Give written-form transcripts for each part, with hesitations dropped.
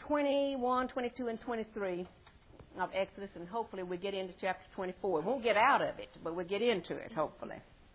21, 22, and 23 of Exodus, and hopefully we get into chapter 24. We won't get out of it, but we'll get into it, hopefully.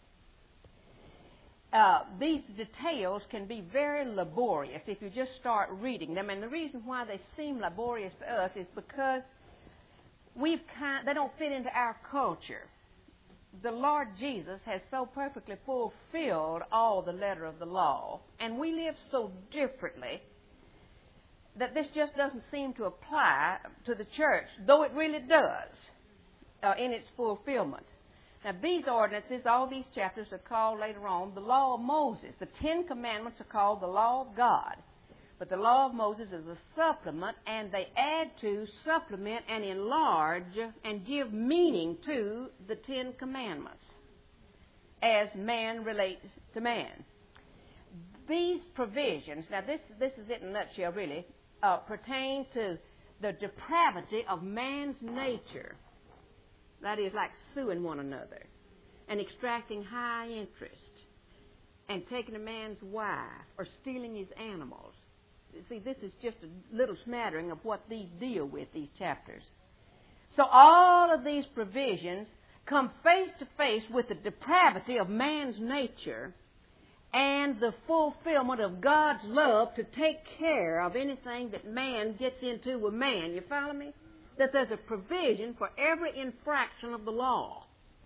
These details can be very laborious if you just start reading them, and the reason why they seem laborious to us is because they don't fit into our culture. The Lord Jesus has so perfectly fulfilled all the letter of the law, and we live so differently that this just doesn't seem to apply to the church, though it really does in its fulfillment. Now, these ordinances, all these chapters are called later on the law of Moses. The 10 Commandments are called the law of God. But the law of Moses is a supplement, and they add to, supplement, and enlarge, and give meaning to the 10 Commandments as man relates to man. These provisions, now this is it in a nutshell really, pertain to the depravity of man's nature. That is, like suing one another and extracting high interest and taking a man's wife or stealing his animals. See, this is just a little smattering of what these deal with, these chapters. So all of these provisions come face to face with the depravity of man's nature and the fulfillment of God's love to take care of anything that man gets into with man. You follow me? That there's a provision for every infraction of the law.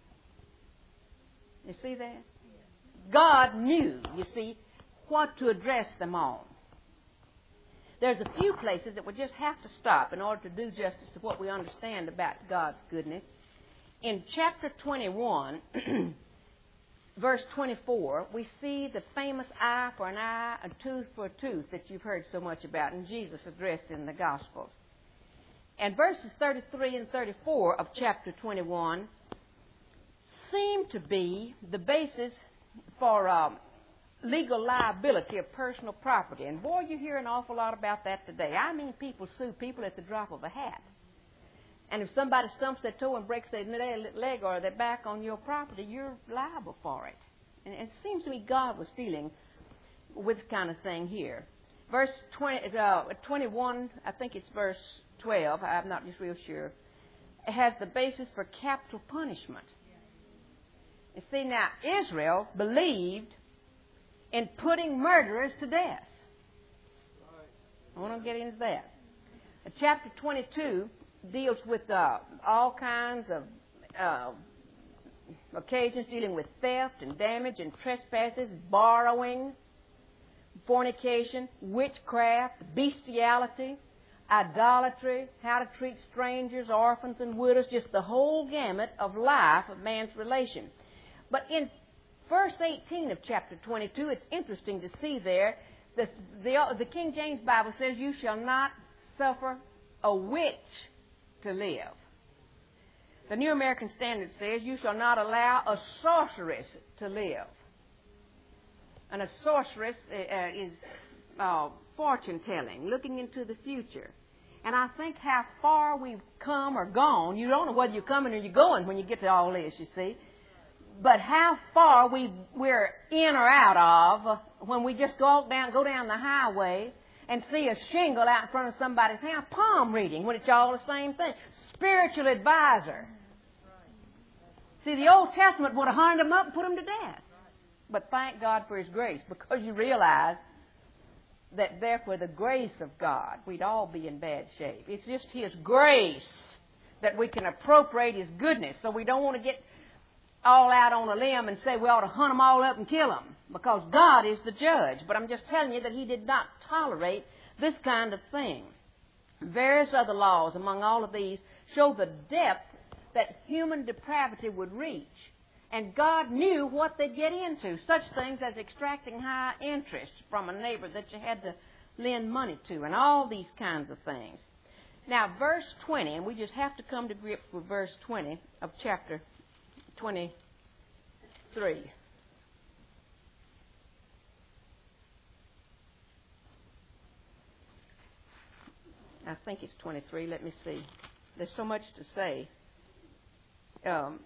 You see that? God knew, you see, what to address them on. There's a few places that we just have to stop in order to do justice to what we understand about God's goodness. In chapter 21, verse 24, we see the famous eye for an eye, a tooth for a tooth that you've heard so much about, and Jesus addressed in the Gospels. And verses 33 and 34 of chapter 21 seem to be the basis for legal liability of personal property. And boy, you hear an awful lot about that today. I mean, people sue people at the drop of a hat. And if somebody stumps their toe and breaks their leg or their back on your property, you're liable for it. And it seems to me God was dealing with this kind of thing here. Verse 21, I think it's verse 12, I'm not just real sure, it has the basis for capital punishment. You see, now, Israel believed in putting murderers to death. I want to get into that. Chapter 22 deals with all kinds of occasions dealing with theft and damage and trespasses, borrowing, fornication, witchcraft, bestiality, idolatry, how to treat strangers, orphans, and widows, just the whole gamut of life of man's relation. But in verse 18 of chapter 22, it's interesting to see there, the King James Bible says, you shall not suffer a witch to live. The New American Standard says, you shall not allow a sorceress to live. And a sorceress is fortune-telling, looking into the future. And I think how far we've come or gone, you don't know whether you're coming or you're going when you get to all this, you see. But how far we're in or out of when we just go down the highway and see a shingle out in front of somebody's house, palm reading, when it's all the same thing. Spiritual advisor. See, the Old Testament would have hung them up and put them to death. But thank God for His grace, because you realize that there, for the grace of God, we'd all be in bad shape. It's just His grace that we can appropriate His goodness. So we don't want to get all out on a limb and say we ought to hunt them all up and kill them, because God is the judge. But I'm just telling you that He did not tolerate this kind of thing. Various other laws among all of these show the depth that human depravity would reach. And God knew what they'd get into, such things as extracting high interest from a neighbor that you had to lend money to, and all these kinds of things. Now, verse 20, and we just have to come to grips with verse 20 of chapter 23. I think it's 23. Let me see. There's so much to say.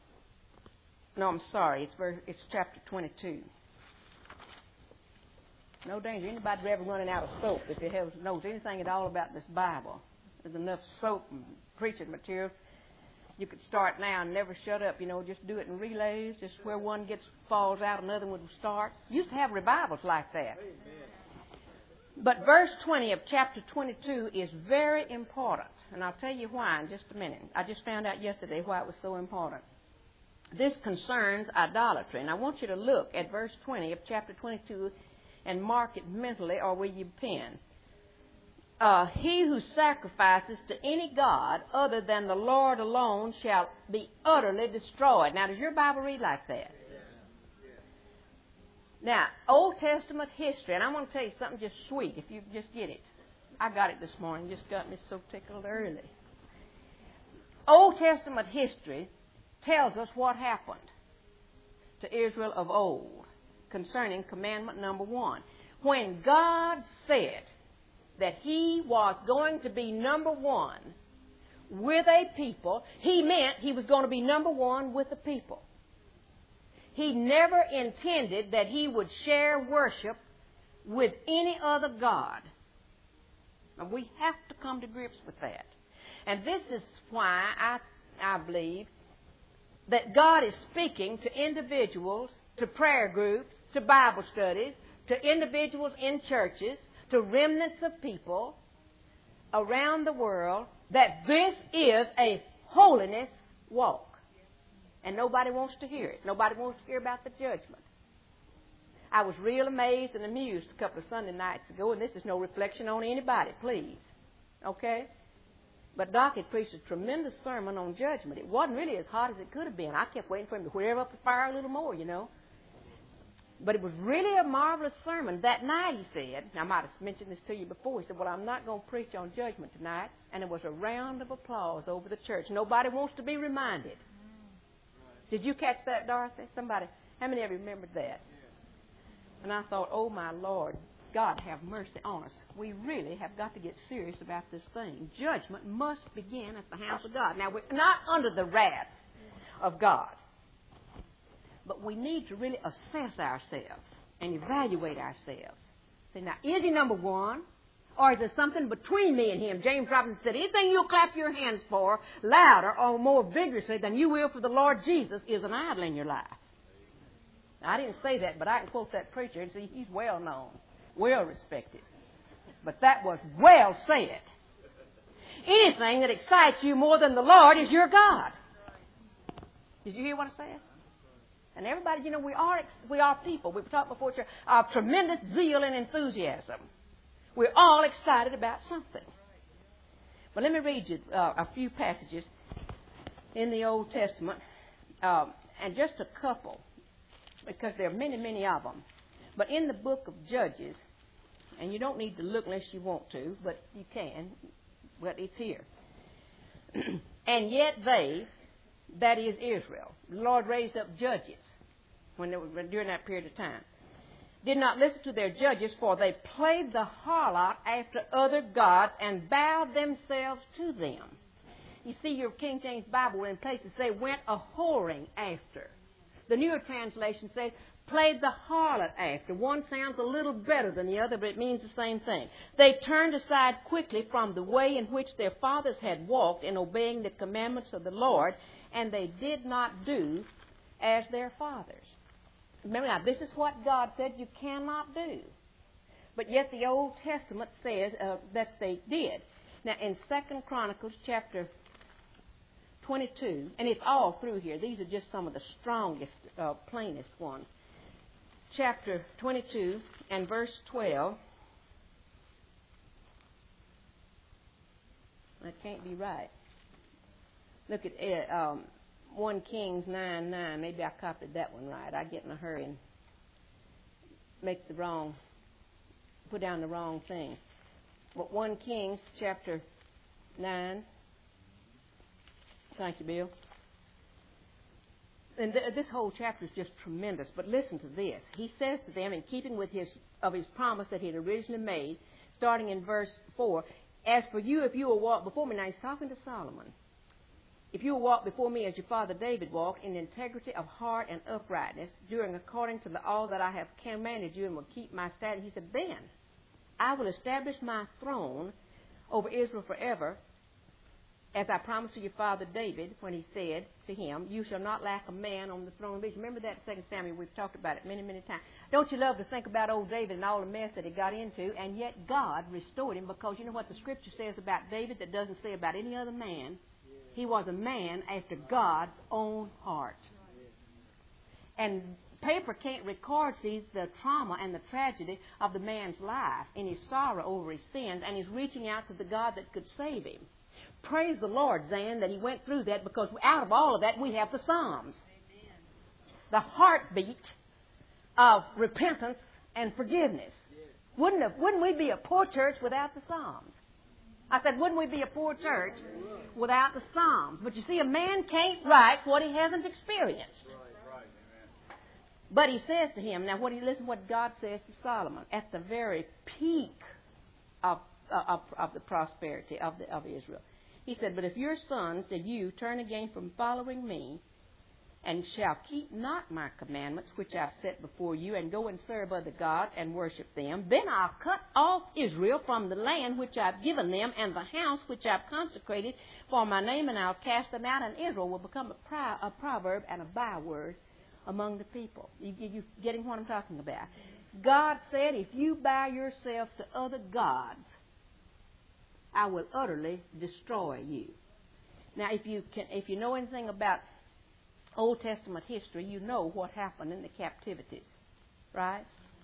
No, I'm sorry. It's chapter 22. No danger. Anybody ever running out of soap if you knows anything at all about this Bible. There's enough soap and preaching material. You could start now and never shut up, just do it in relays, just where one falls out, another one will start. Used to have revivals like that. Amen. But verse 20 of chapter 22 is very important, and I'll tell you why in just a minute. I just found out yesterday why it was so important. This concerns idolatry, and I want you to look at verse 20 of chapter 22 and mark it mentally or with your pen. He who sacrifices to any god other than the Lord alone shall be utterly destroyed. Now, does your Bible read like that? Now, Old Testament history, and I'm going to tell you something just sweet, if you just get it. I got it this morning, just got me so tickled early. Old Testament history tells us what happened to Israel of old concerning commandment number 1. When God said that He was going to be number 1 with a people, He meant He was going to be number 1 with the people. He never intended that He would share worship with any other god. And we have to come to grips with that. And this is why I believe that God is speaking to individuals, to prayer groups, to Bible studies, to individuals in churches, to remnants of people around the world, that this is a holiness walk. And nobody wants to hear it. Nobody wants to hear about the judgment. I was real amazed and amused a couple of Sunday nights ago, and this is no reflection on anybody, please. Okay? But Doc had preached a tremendous sermon on judgment. It wasn't really as hot as it could have been. I kept waiting for him to whir up the fire a little more, But it was really a marvelous sermon. That night, he said, I might have mentioned this to you before, he said, well, I'm not going to preach on judgment tonight. And there was a round of applause over the church. Nobody wants to be reminded. Did you catch that, Dorothy? Somebody, how many of you remembered that? And I thought, oh, my Lord, God have mercy on us. We really have got to get serious about this thing. Judgment must begin at the house of God. Now, we're not under the wrath of God. But we need to really assess ourselves and evaluate ourselves. Say, now, is He number 1? Or is there something between me and Him? James Robinson said, anything you'll clap your hands for louder or more vigorously than you will for the Lord Jesus is an idol in your life. Now, I didn't say that, but I can quote that preacher and see he's well known, well respected. But that was well said. Anything that excites you more than the Lord is your God. Did you hear what I said? And everybody, we are people. We've talked before, of tremendous zeal and enthusiasm. We're all excited about something. But let me read you a few passages in the Old Testament, and just a couple, because there are many, many of them. But in the book of Judges, and you don't need to look unless you want to, but you can, but it's here. And yet they, that is Israel, the Lord raised up judges during that period of time, did not listen to their judges, for they played the harlot after other gods and bowed themselves to them. You see, your King James Bible in places say went a whoring after. The newer translation says played the harlot after. One sounds a little better than the other, but it means the same thing. They turned aside quickly from the way in which their fathers had walked in obeying the commandments of the Lord, and they did not do as their fathers. Remember now, this is what God said you cannot do. But yet the Old Testament says that they did. Now, in 2 Chronicles chapter 22, and it's all through here. These are just some of the strongest, plainest ones. Chapter 22 and verse 12. That can't be right. Look at 1 Kings 9:9. Maybe I copied that one right. I get in a hurry and put down the wrong things. But 1 Kings chapter 9. Thank you, Bill. And this whole chapter is just tremendous. But listen to this. He says to them, in keeping with his promise that he had originally made, starting in verse 4, as for you, if you will walk before me. Now he's talking to Solomon. if you will walk before me as your father David walked, in integrity of heart and uprightness, doing according to all that I have commanded you, and will keep my statutes, he said, then I will establish my throne over Israel forever, as I promised to your father David when he said to him, you shall not lack a man on the throne of Israel. Remember that in 2 Samuel? We've talked about it many, many times. Don't you love to think about old David and all the mess that he got into, and yet God restored him, because you know what the Scripture says about David that doesn't say about any other man? He was a man after God's own heart. And paper can't record, see, the trauma and the tragedy of the man's life and his sorrow over his sins, and he's reaching out to the God that could save him. Praise the Lord, Zan, that he went through that, because out of all of that we have the Psalms. Amen. The heartbeat of repentance and forgiveness. Yes. Wouldn't we be a poor church without the Psalms? I said, wouldn't we be a poor church without the Psalms? But you see, a man can't write what he hasn't experienced. Right. But he says to him, now listen to what God says to Solomon at the very peak of the prosperity of Israel. He said, but if your sons, said you, turn again from following me, and shall keep not my commandments, which I've set before you, and go and serve other gods and worship them, then I'll cut off Israel from the land which I've given them, and the house which I've consecrated for my name, and I'll cast them out, and Israel will become a proverb and a byword among the people. You getting what I'm talking about? God said, if you bow yourself to other gods, I will utterly destroy you. Now, if you know anything about Old Testament history, you know what happened in the captivities, right?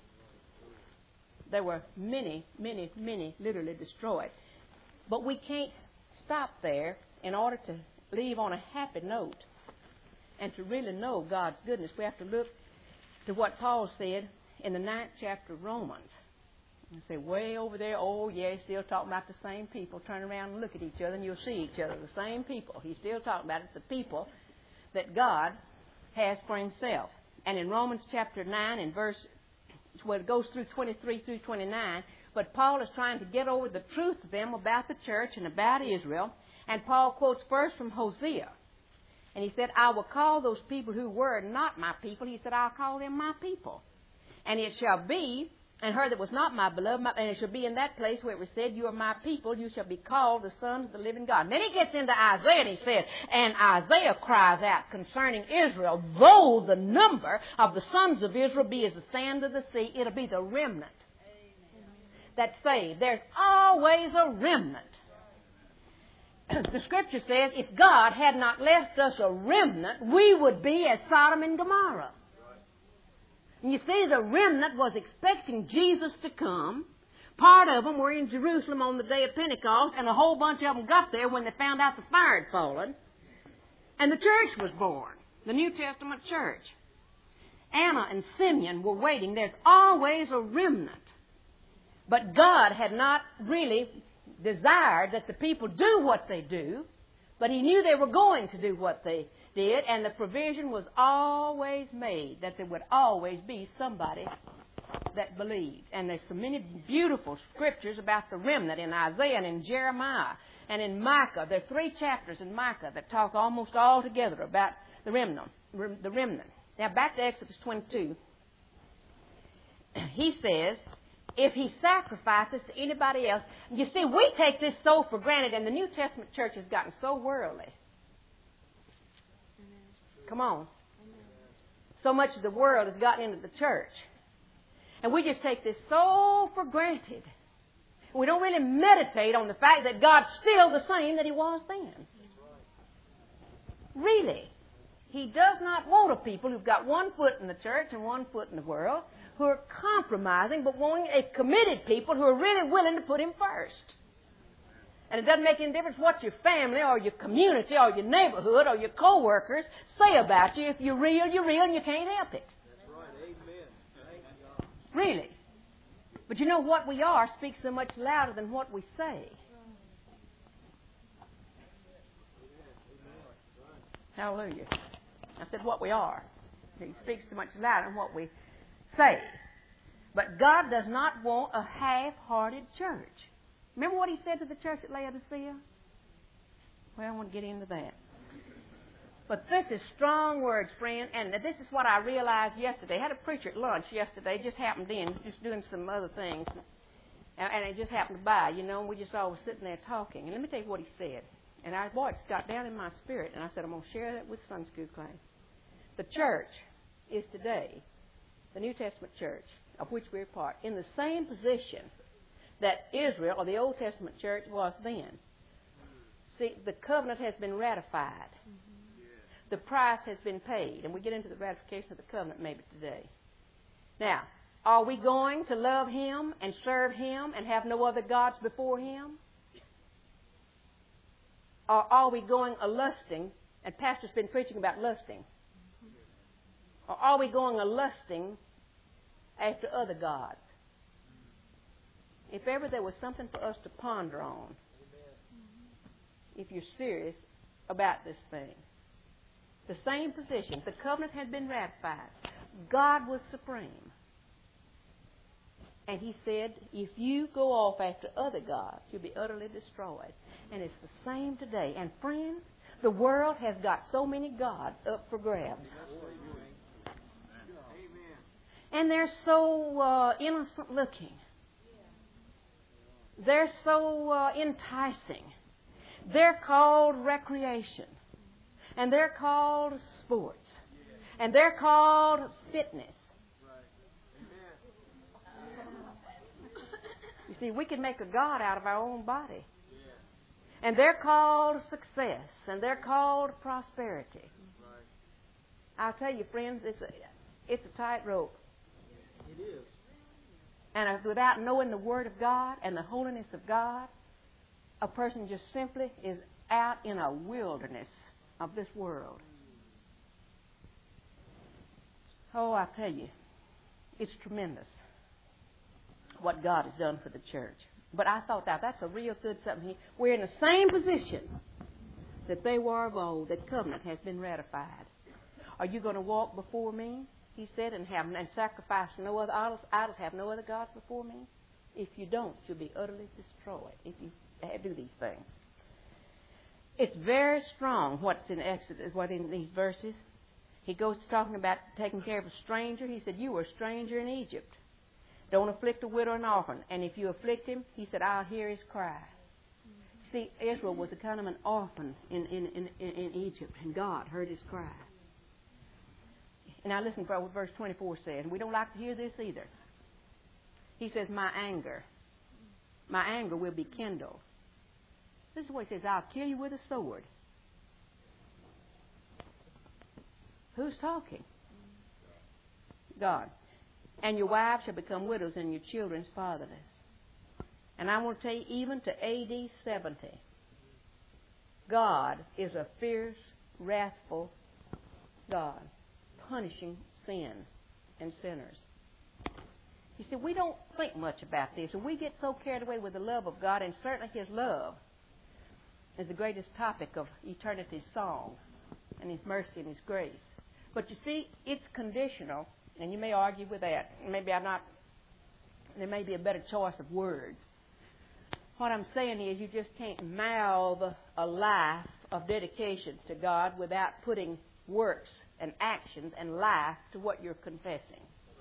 There were many, many, many literally destroyed. But we can't stop there. In order to leave on a happy note and to really know God's goodness, we have to look to what Paul said in the 9th chapter of Romans. And say, way over there, oh, yeah, he's still talking about the same people. Turn around and look at each other, and you'll see each other, the same people. He's still talking about it, the people that God has for himself. And in Romans chapter 9, in verse, well, it goes through 23 through 29, but Paul is trying to get over the truth to them about the church and about Israel. And Paul quotes first from Hosea. And he said, I will call those people who were not my people. He said, I'll call them my people. And it shall be, and her that was not my beloved, and it shall be in that place where it was said, you are my people, you shall be called the sons of the living God. And then he gets into Isaiah, and he said, and Isaiah cries out concerning Israel, though the number of the sons of Israel be as the sand of the sea, it'll be the remnant that's saved. There's always a remnant. The Scripture says, if God had not left us a remnant, we would be as Sodom and Gomorrah. And you see, the remnant was expecting Jesus to come. Part of them were in Jerusalem on the day of Pentecost, and a whole bunch of them got there when they found out the fire had fallen. And the church was born, the New Testament church. Anna and Simeon were waiting. There's always a remnant. But God had not really desired that the people do what they do, but he knew they were going to do what they did, and the provision was always made that there would always be somebody that believed. And there's so many beautiful scriptures about the remnant in Isaiah and in Jeremiah and in Micah. There are 3 chapters in Micah that talk almost all together about the remnant. Now back to Exodus 22. He says, if he sacrifices to anybody else, you see, we take this so for granted, and the New Testament church has gotten so worldly. Come on. So much of the world has gotten into the church. And we just take this so for granted. We don't really meditate on the fact that God's still the same that he was then. Really. He does not want a people who've got one foot in the church and one foot in the world, who are compromising, but wanting a committed people who are really willing to put him first. And it doesn't make any difference what your family or your community or your neighborhood or your co-workers say about you. If you're real, and you can't help it. That's right. Amen. Thank you. Really. But you know, what we are speaks so much louder than what we say. Hallelujah. I said what we are. He speaks so much louder than what we say. But God does not want a half-hearted church. Remember what he said to the church at Laodicea? Well, I want to get into that. But this is strong words, friend, and this is what I realized yesterday. I had a preacher at lunch yesterday, just happened in, just doing some other things, and it just happened by, and we just all was sitting there talking. And let me tell you what he said. And it got down in my spirit, and I said, I'm going to share that with Sunday school class. The church is today, the New Testament church, of which we're part, in the same position that Israel, or the Old Testament church, was then. See, the covenant has been ratified. The price has been paid, and we get into the ratification of the covenant maybe today. Now, are we going to love Him and serve Him and have no other gods before Him? Or are we going a-lusting, and Pastor's been preaching about lusting, or are we going a-lusting after other gods? If ever there was something for us to ponder on, if you're serious about this thing. The same position. The covenant had been ratified. God was supreme. And He said, if you go off after other gods, you'll be utterly destroyed. And it's the same today. And friends, the world has got so many gods up for grabs. And they're so innocent looking. They're so enticing. They're called recreation. And they're called sports. And they're called fitness. You see, we can make a god out of our own body. And they're called success. And they're called prosperity. I'll tell you, friends, it's a tightrope. It is. And without knowing the Word of God and the holiness of God, a person just simply is out in a wilderness of this world. Oh, I tell you, it's tremendous what God has done for the church. But I thought that's a real good something. We're in the same position that they were of old. That covenant has been ratified. Are you going to walk before me, He said, and sacrifice no other idols, have no other gods before me? If you don't, you'll be utterly destroyed if you do these things. It's very strong what's in Exodus, what in these verses. He goes to talking about taking care of a stranger. He said, you were a stranger in Egypt. Don't afflict a widow and orphan. And if you afflict him, He said, I'll hear his cry. See, Israel was a kind of an orphan in Egypt, and God heard his cry. And now listen to what verse 24 says. And we don't like to hear this either. He says, my anger will be kindled. This is what He says, I'll kill you with a sword. Who's talking? God. And your wives shall become widows and your children's fatherless. And I want to tell you, even to AD 70, God is a fierce, wrathful God, punishing sin and sinners. You see, we don't think much about this, and we get so carried away with the love of God, and certainly His love is the greatest topic of eternity's song, and His mercy and His grace. But you see, it's conditional, and you may argue with that. Maybe there may be a better choice of words. What I'm saying is you just can't mouth a life of dedication to God without putting works and actions and life to what you're confessing.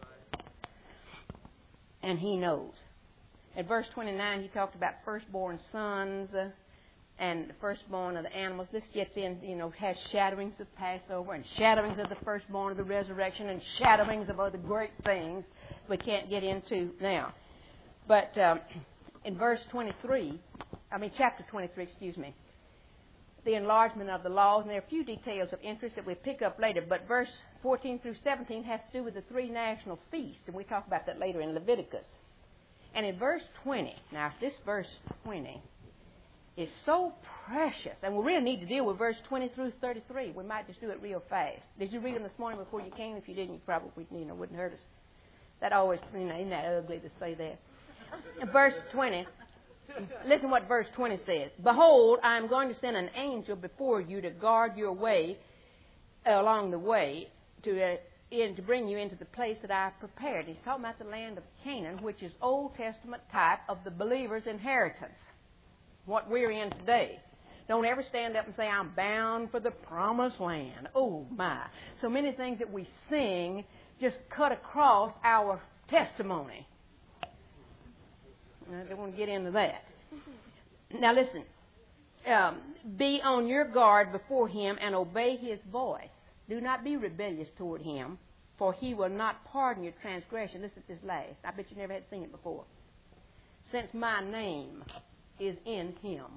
And He knows. In verse 29, He talked about firstborn sons and the firstborn of the animals. This gets in, has shadowings of Passover and shadowings of the firstborn of the resurrection and shadowings of other great things we can't get into now. But in chapter 23, the enlargement of the laws, and there are a few details of interest that we'll pick up later, but verse 14 through 17 has to do with the three national feasts, and we talk about that later in Leviticus. And in verse 20, now this verse 20 is so precious, and we really need to deal with verse 20 through 33. We might just do it real fast. Did you read them this morning before you came? If you didn't, you probably wouldn't hurt us. That always, isn't that ugly to say that? In verse 20, listen what verse 20 says. Behold, I am going to send an angel before you to guard your way along the way to bring you into the place that I have prepared. He's talking about the land of Canaan, which is Old Testament type of the believer's inheritance, what we're in today. Don't ever stand up and say, I'm bound for the promised land. Oh, my. So many things that we sing just cut across our testimony. I don't want to get into that. Now, listen. Be on your guard before him and obey his voice. Do not be rebellious toward him, for he will not pardon your transgression. Listen to this last. I bet you never had seen it before. Since my name is in him.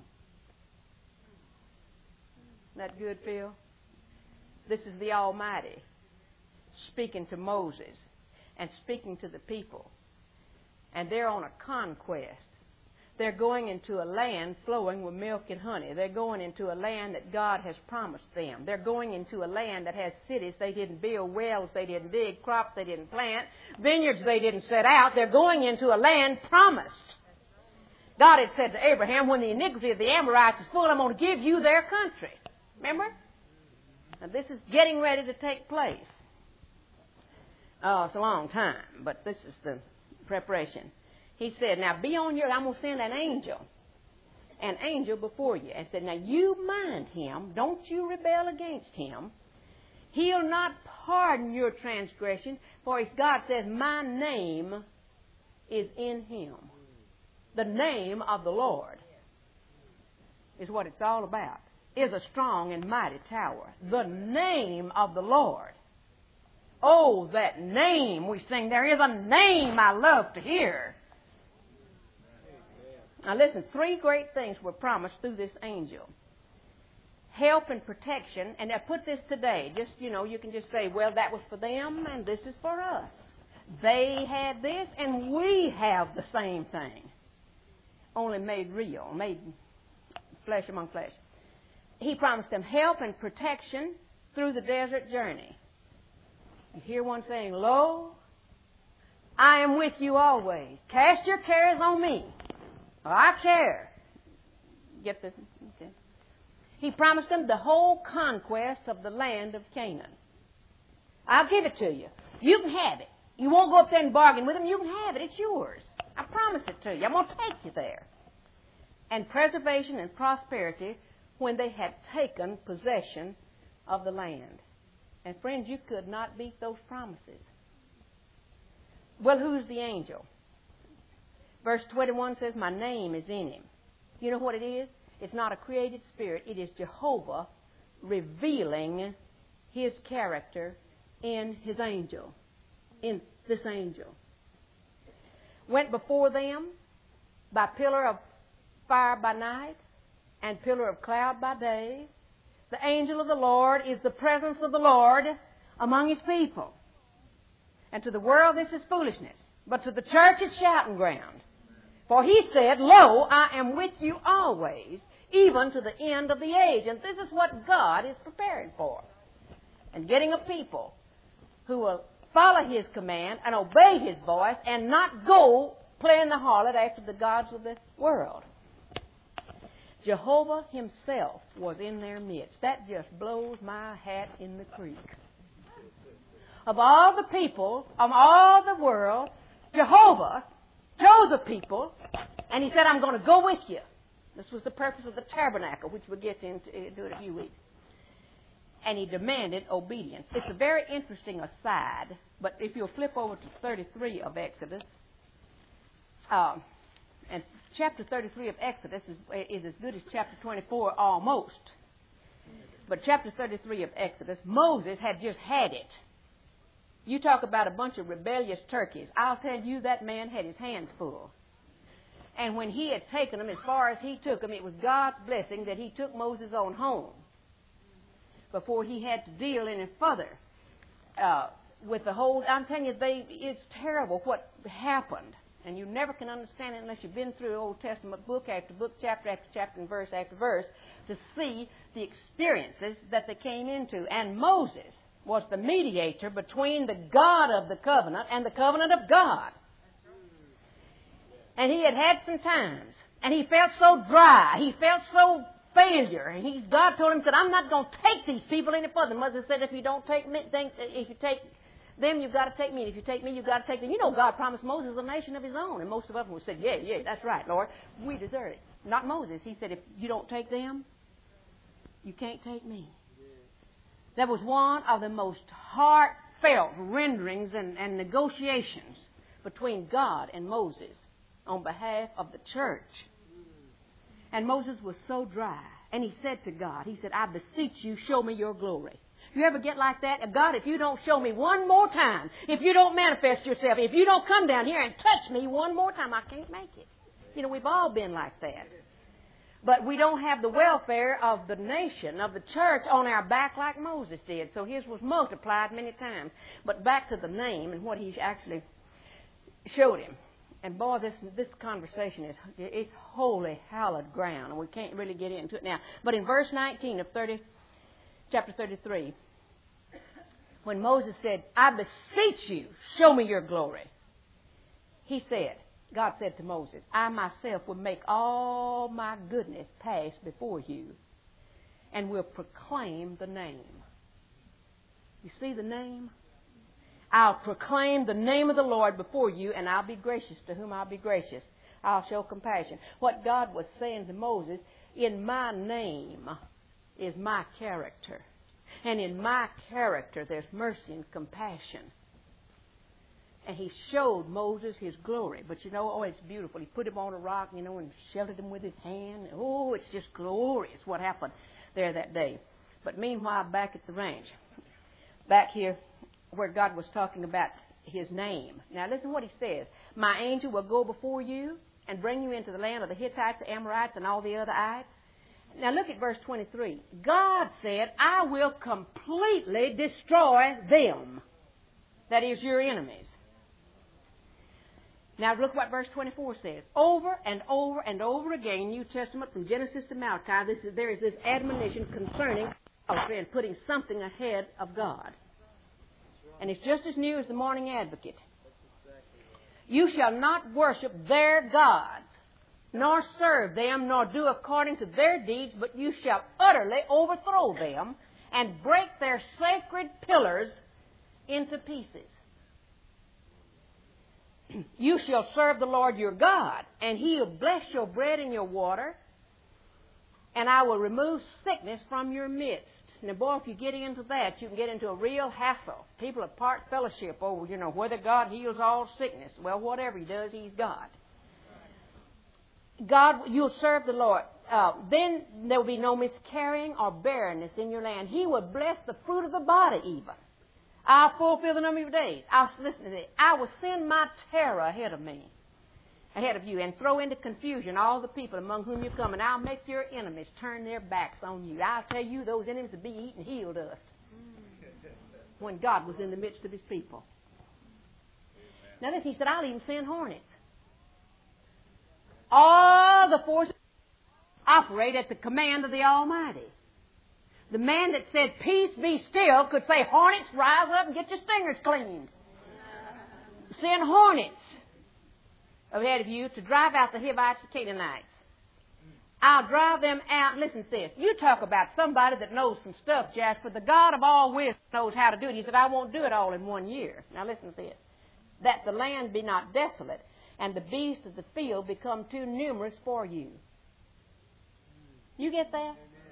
Isn't that good, Phil? This is the Almighty speaking to Moses and speaking to the people. And they're on a conquest. They're going into a land flowing with milk and honey. They're going into a land that God has promised them. They're going into a land that has cities they didn't build, wells they didn't dig, crops they didn't plant, vineyards they didn't set out. They're going into a land promised. God had said to Abraham, when the iniquity of the Amorites is full, I'm going to give you their country. Remember? Now this is getting ready to take place. Oh, it's a long time, but this is the preparation. He said, now be on your, I'm going to send an angel before you. And said, now you mind him. Don't you rebel against him. He'll not pardon your transgression, for as God says, my name is in him. The name of the Lord is what it's all about. Is a strong and mighty tower. The name of the Lord. Oh, that name we sing. There is a name I love to hear. Now listen, 3 great things were promised through this angel. Help and protection, and I put this today, just, you can just say, well, that was for them and this is for us. They had this and we have the same thing. Only made real, made flesh among flesh. He promised them help and protection through the desert journey. You hear one saying, lo, I am with you always. Cast your cares on me. I care. Get this? Okay. He promised them the whole conquest of the land of Canaan. I'll give it to you. You can have it. You won't go up there and bargain with them. You can have it. It's yours. I promise it to you. I'm going to take you there. And preservation and prosperity when they had taken possession of the land. And friends, you could not beat those promises. Well, who's the angel? Verse 21 says, my name is in him. You know what it is? It's not a created spirit. It is Jehovah revealing his character in his angel. In this angel. Went before them by pillar of fire by night and pillar of cloud by day. The angel of the Lord is the presence of the Lord among his people. And to the world this is foolishness, but to the church it's shouting ground. For he said, lo, I am with you always, even to the end of the age. And this is what God is preparing for. And getting a people who will follow his command and obey his voice and not go playing the harlot after the gods of the world. Jehovah himself was in their midst. That just blows my hat in the creek. Of all the people, of all the world, Jehovah chose a people, and he said, I'm going to go with you. This was the purpose of the tabernacle, which we'll get into in a few weeks. And he demanded obedience. It's a very interesting aside, but if you'll flip over to 33 of Exodus, and chapter 33 of Exodus is as good as chapter 24 almost. But chapter 33 of Exodus, Moses had just had it. You talk about a bunch of rebellious turkeys. I'll tell you that man had his hands full. And when he had taken them, as far as he took them, it was God's blessing that he took Moses on home before he had to deal any further with the whole. I'm telling you, it's terrible what happened. And you never can understand it unless you've been through Old Testament book after book, chapter after chapter, and verse after verse to see the experiences that they came into. And Moses was the mediator between the God of the covenant and the covenant of God. And he had had some times. And he felt so dry. He felt so failure. And God told him, said, I'm not going to take these people any further. Moses said, if you don't take me, if you take them, you've got to take me. And if you take me, you've got to take them. You know, God promised Moses a nation of his own. And most of them would say, yeah, that's right, Lord. We deserve it. Not Moses. He said, if you don't take them, You can't take me. That was one of the most heartfelt renderings and negotiations between God and Moses on behalf of the church. And Moses was so dry. And he said to God, he said, I beseech you, show me your glory. You ever get like that? God, if you don't show me one more time, if you don't manifest yourself, if you don't come down here and touch me one more time, I can't make it. You know, we've all been like that. But we don't have the welfare of the nation, of the church, on our back like Moses did. So his was multiplied many times. But back to the name and what he actually showed him. And boy, this conversation it's holy, hallowed ground, and we can't really get into it now. But in verse 19 of chapter 33, when Moses said, I beseech you, show me your glory, God said to Moses, I myself will make all my goodness pass before you and will proclaim the name. You see the name? I'll proclaim the name of the Lord before you, and I'll be gracious to whom I'll be gracious. I'll show compassion. What God was saying to Moses, in my name is my character. And in my character there's mercy and compassion. And he showed Moses his glory. But you know, it's beautiful. He put him on a rock, and sheltered him with his hand. Oh, it's just glorious what happened there that day. But meanwhile, back at the ranch, back here where God was talking about his name. Now listen to what he says. My angel will go before you and bring you into the land of the Hittites, the Amorites, and all the other ites. Now look at verse 23. God said, I will completely destroy them. That is, your enemies. Now look what verse 24 says. Over and over and over again, New Testament from Genesis to Malachi, there is this admonition concerning idolatry and putting something ahead of God. And it's just as new as the Morning Advocate. You shall not worship their gods, nor serve them, nor do according to their deeds, but you shall utterly overthrow them and break their sacred pillars into pieces. You shall serve the Lord your God, and He will bless your bread and your water, and I will remove sickness from your midst. Now, boy, if you get into that, you can get into a real hassle. People apart fellowship over, whether God heals all sickness. Well, whatever He does, He's God. You'll serve the Lord. Then there will be no miscarrying or barrenness in your land. He will bless the fruit of the body even. I'll fulfill the number of your days. Listen to this. I will send my terror ahead of you, and throw into confusion all the people among whom you come, and I'll make your enemies turn their backs on you. I'll tell you, those enemies will be eating heel dust when God was in the midst of His people. Now listen, He said, I'll even send hornets. All the forces operate at the command of the Almighty. The man that said, peace, be still, could say, hornets, rise up and get your stingers cleaned. Send hornets ahead of you to drive out the Hivites and Canaanites. I'll drive them out. Listen to this. You talk about somebody that knows some stuff, Jasper. The God of all wisdom knows how to do it. He said, I won't do it all in 1 year. Now listen to this. That the land be not desolate, and the beasts of the field become too numerous for you. You get that?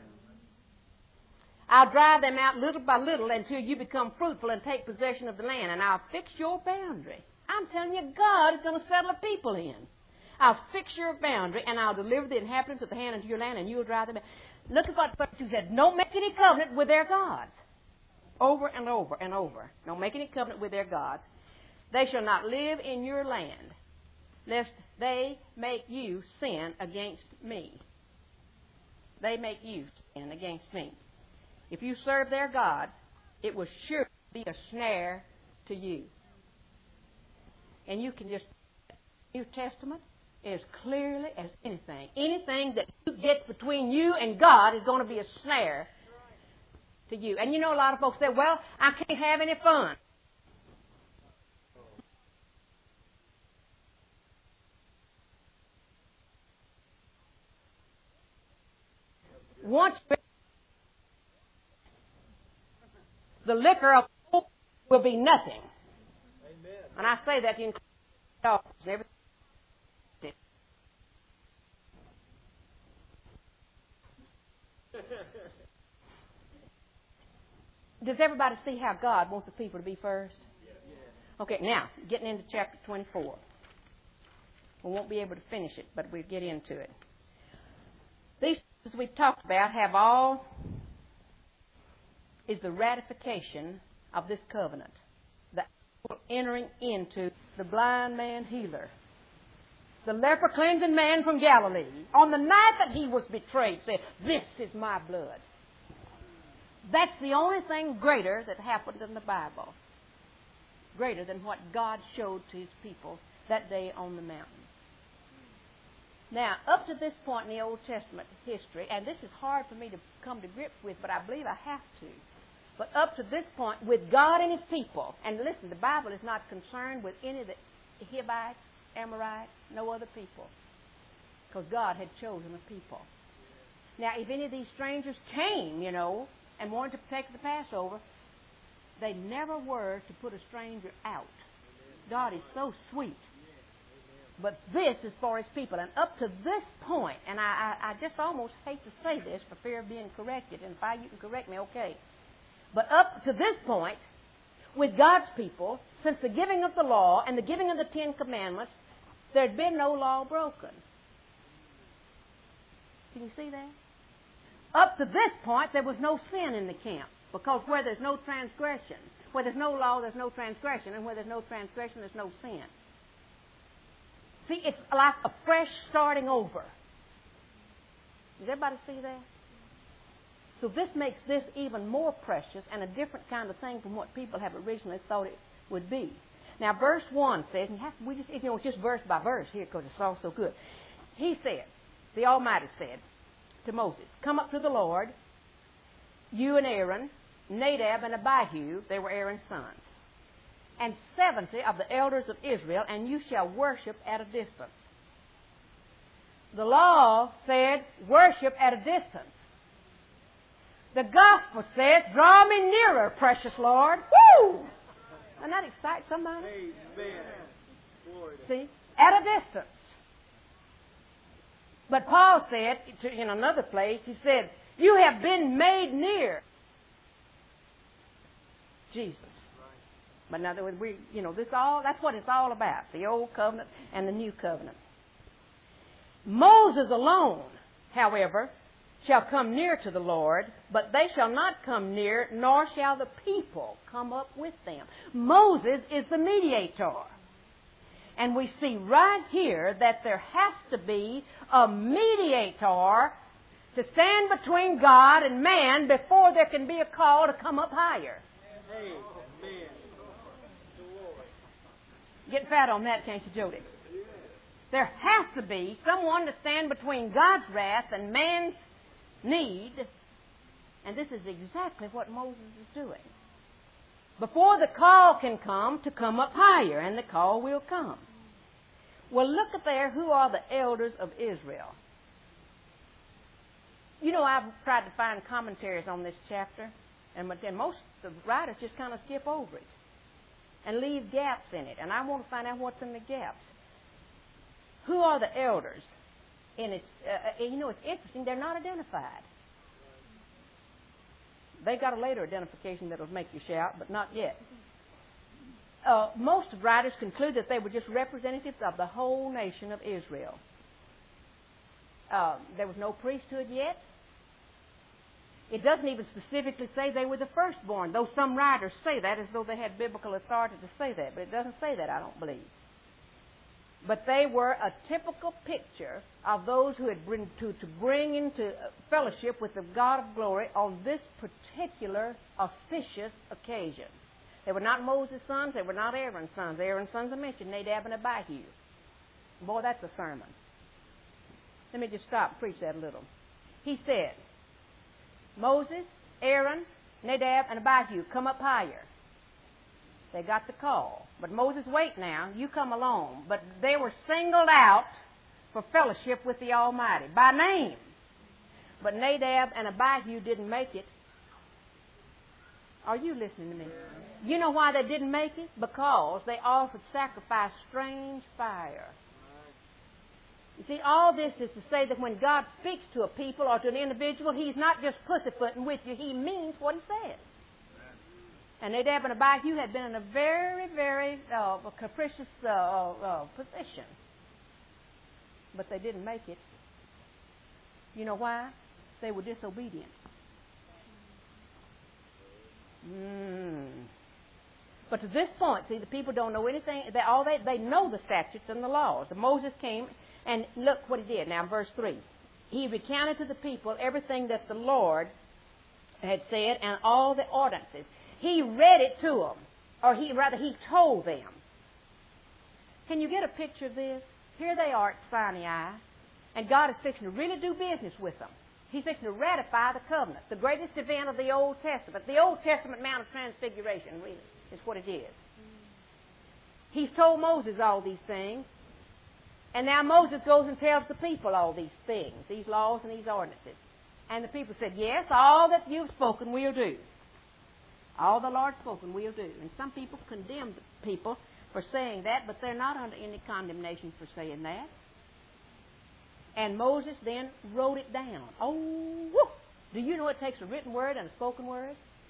I'll drive them out little by little until you become fruitful and take possession of the land, and I'll fix your boundary. I'm telling you, God is going to settle a people in. I'll fix your boundary, and I'll deliver the inhabitants of the hand into your land, and you'll drive them out. Look at what you said. Don't make any covenant with their gods. Over and over and over. Don't make any covenant with their gods. They shall not live in your land, lest they make you sin against me. They make you sin against me. If you serve their gods, it will surely be a snare to you. And you can just, New Testament, as clearly as anything. Anything that gets between you and God is going to be a snare to you. And a lot of folks say, well, I can't have any fun. Once the liquor of hope will be nothing. Amen. And I say that in dogs and everything. Does everybody see how God wants the people to be first? Okay, now, getting into chapter 24. We won't be able to finish it, but we'll get into it. These things we've talked about is the ratification of this covenant. The entering into the blind man healer. The leper cleansing man from Galilee, on the night that he was betrayed, said, "This is my blood." That's the only thing greater that happened in the Bible. Greater than what God showed to His people that day on the mountain. Now, up to this point in the Old Testament history, and this is hard for me to come to grips with, but I believe I have to. But up to this point, with God and His people, and listen, the Bible is not concerned with any of the Hivites, Amorites, no other people, because God had chosen a people. Now, if any of these strangers came, and wanted to take the Passover, they never were to put a stranger out. God is so sweet. But this is for His people. And up to this point, and I just almost hate to say this for fear of being corrected, and if you can correct me, okay. But up to this point, with God's people, since the giving of the law and the giving of the 10 Commandments, there had been no law broken. Can you see that? Up to this point, there was no sin in the camp, because where there's no transgression, where there's no law, there's no transgression, and where there's no transgression, there's no sin. See, it's like a fresh starting over. Does everybody see that? So this makes this even more precious and a different kind of thing from what people have originally thought it would be. Now, verse 1 says, and it's just verse by verse here because it's all so good. He said, the Almighty said to Moses, "Come up to the Lord, you and Aaron, Nadab and Abihu," they were Aaron's sons, "and 70 of the elders of Israel, and you shall worship at a distance." The law said, worship at a distance. The gospel says, draw me nearer, precious Lord. Woo! Doesn't that excite somebody? Amen. See? At a distance. But Paul said, in another place, he said, you have been made near Jesus. But in other words, that's what it's all about, the old covenant and the new covenant. Moses alone, however, shall come near to the Lord, but they shall not come near, nor shall the people come up with them. Moses is the mediator. And we see right here that there has to be a mediator to stand between God and man before there can be a call to come up higher. Amen. Get fat on that, can't you, Jody? There has to be someone to stand between God's wrath and man's need, and this is exactly what Moses is doing. Before the call can come, to come up higher, and the call will come. Well, look at there, who are the elders of Israel? I've tried to find commentaries on this chapter, and most of the writers just kind of skip over it and leave gaps in it, and I want to find out what's in the gaps. Who are the elders? And it's interesting, they're not identified. They got a later identification that'll make you shout, but not yet. Most writers conclude that they were just representatives of the whole nation of Israel. There was no priesthood yet. It doesn't even specifically say they were the firstborn, though some writers say that as though they had biblical authority to say that. But it doesn't say that, I don't believe. But they were a typical picture of those who had to bring into fellowship with the God of glory on this particular auspicious occasion. They were not Moses' sons. They were not Aaron's sons. Aaron's sons are mentioned, Nadab and Abihu. Boy, that's a sermon. Let me just stop and preach that a little. He said, Moses, Aaron, Nadab, and Abihu, come up higher. They got the call. But Moses, wait now, you come along. But they were singled out for fellowship with the Almighty by name. But Nadab and Abihu didn't make it. Are you listening to me? You know why they didn't make it? Because they offered sacrifice strange fire. You see, all this is to say that when God speaks to a people or to an individual, He's not just pussyfooting with you. He means what He says. And Nadab and Abihu had been in a very, very capricious position. But they didn't make it. You know why? They were disobedient. But to this point, see, the people don't know anything. They know the statutes and the laws. And Moses came, and look what he did. Now, in verse 3. He recounted to the people everything that the Lord had said and all the ordinances. He read it to them. Or he told them. Can you get a picture of this? Here they are at Sinai, and God is fixing to really do business with them. He's fixing to ratify the covenant, the greatest event of the Old Testament. The Old Testament Mount of Transfiguration, really, is what it is. He's told Moses all these things, and now Moses goes and tells the people all these things, these laws and these ordinances. And the people said, yes, all that you've spoken we'll do. All the Lord's spoken we'll do. And some people condemn the people for saying that, but they're not under any condemnation for saying that. And Moses then wrote it down. Oh, whoo! Do you know it takes a written word and a spoken word?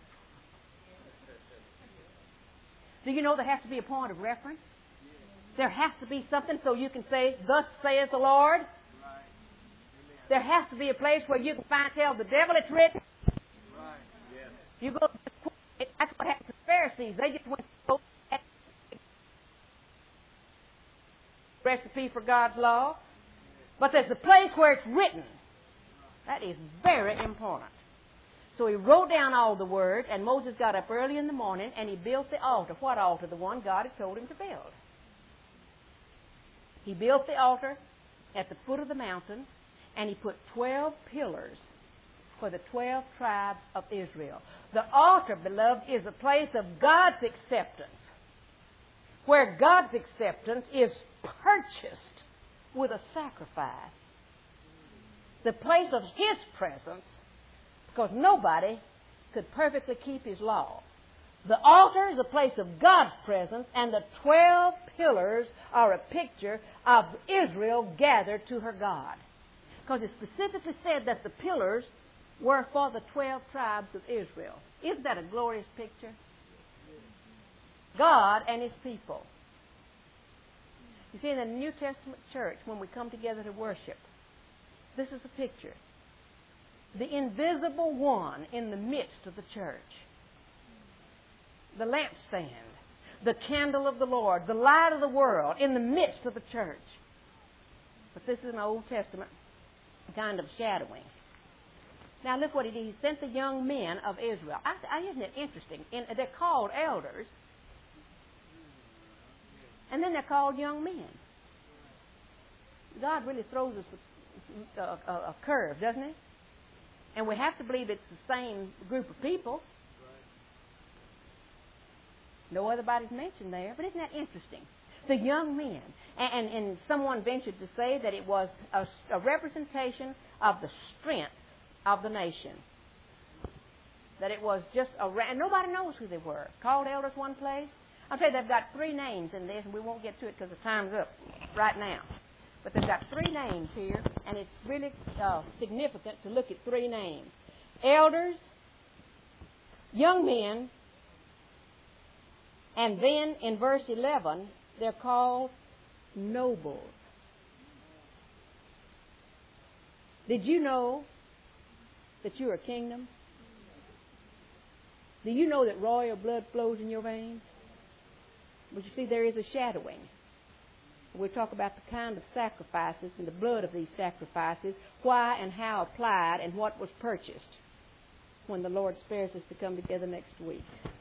Do you know there has to be a point of reference? There has to be something so you can say, thus saith the Lord. There has to be a place where you can tell the devil it's written. You go. That's what happened to the Pharisees. They just went to recipe for God's law. But there's a place where it's written. That is very important. So he wrote down all the word, and Moses got up early in the morning, and he built the altar. What altar? The one God had told him to build. He built the altar at the foot of the mountain, and he put 12 pillars for the 12 tribes of Israel. The altar, beloved, is a place of God's acceptance, where God's acceptance is purchased with a sacrifice. The place of His presence, because nobody could perfectly keep His law. The altar is a place of God's presence, and the 12 pillars are a picture of Israel gathered to her God. Because it specifically said that the pillars were for the 12 tribes of Israel. Isn't that a glorious picture? God and His people. You see, in the New Testament church, when we come together to worship, this is a picture. The invisible one in the midst of the church. The lampstand, the candle of the Lord, the light of the world in the midst of the church. But this is an Old Testament kind of shadowing. Now look what he did. He sent the young men of Israel. Isn't it interesting? They're called elders. And then they're called young men. God really throws us a curve, doesn't He? And we have to believe it's the same group of people. No other body's mentioned there. But isn't that interesting? The young men. And someone ventured to say that it was a representation of the strength of the nation. That it was just and nobody knows who they were. Called elders one place. I'll tell you, they've got 3 names in this, and we won't get to it because the time's up right now. But they've got 3 names here, and it's really significant to look at 3 names. Elders, young men, and then in verse 11, they're called nobles. Did you know that you're a kingdom? Do you know that royal blood flows in your veins? But you see, there is a shadowing. We'll talk about the kind of sacrifices and the blood of these sacrifices, why and how applied, and what was purchased when the Lord spares us to come together next week.